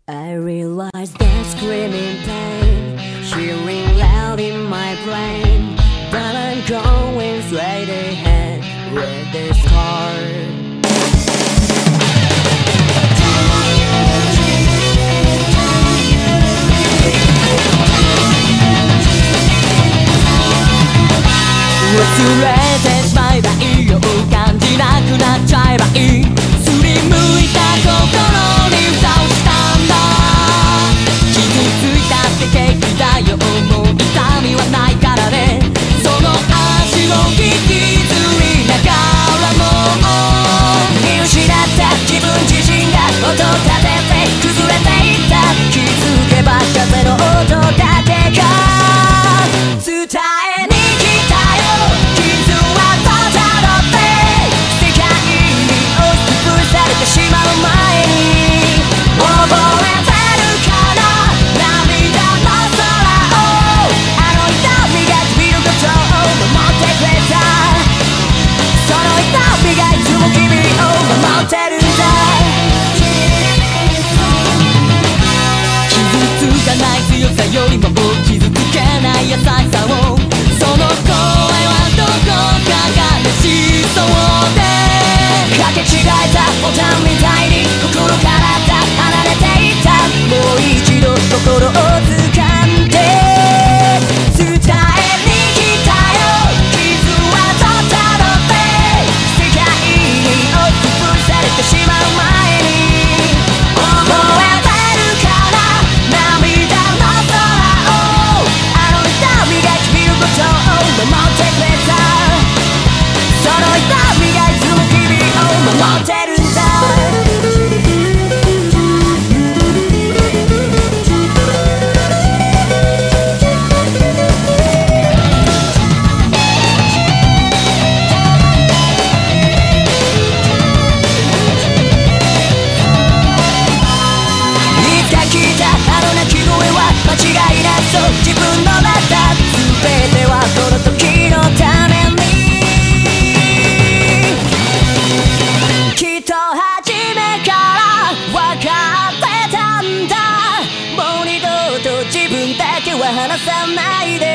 I realize that screaming pain, hearing loud in my brain, but I'm going straight ahead with this heart.忘れてしまえばいいよ、感じなくなっちゃえばいい。すりむいた心に蓋をしたんだ。傷ついたって平気だよ、もう痛みはないからね。その足を引きずりながらも見失った自分自身が音立てて崩れていった。気づけば風の音だけが伝えに来た。しまう前に覚えてるかな、涙の空を。あの痛みが君のことを守ってくれた。その痛みがいつも君を守ってるんだ。傷つかない強さよりも傷つけない優しさを。その声はどこかが欲しそうでかけ違えたボタンみたいに心から離れていった。もう一度心を掴んで伝えに来たよ。傷はとたどって世界に押しつぶされてしまう前に覚えてるかな、涙の空を。あの痛みが君のことを守ってくれた。その痛みがいつも君を守ってるんだ。いつか聞いたあの鳴き声は間違いなそう。自分の中全てはこの時のために。きっと初めから分かってたんだ。もう二度と自分だけは離さないで。